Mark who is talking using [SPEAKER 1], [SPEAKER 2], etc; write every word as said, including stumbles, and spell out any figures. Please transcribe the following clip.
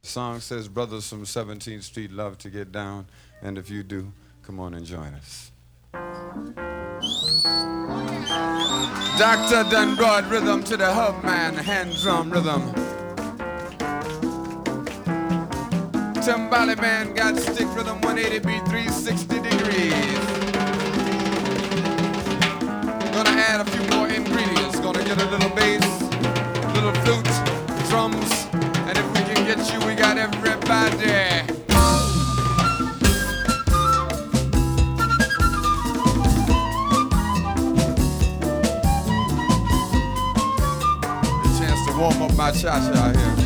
[SPEAKER 1] Song says, brothers from seventeenth Street love to get down, and if you do, come on and join us. Doctor done brought rhythm to the hub man, hand drum rhythm. Timbali man got stick rhythm, one eighty beat, three sixty degrees. Gonna add a few more ingredients, gonna get a little bass, little flute, drums, and if we can get you, we got everybody. A chance to warm up my cha-cha here.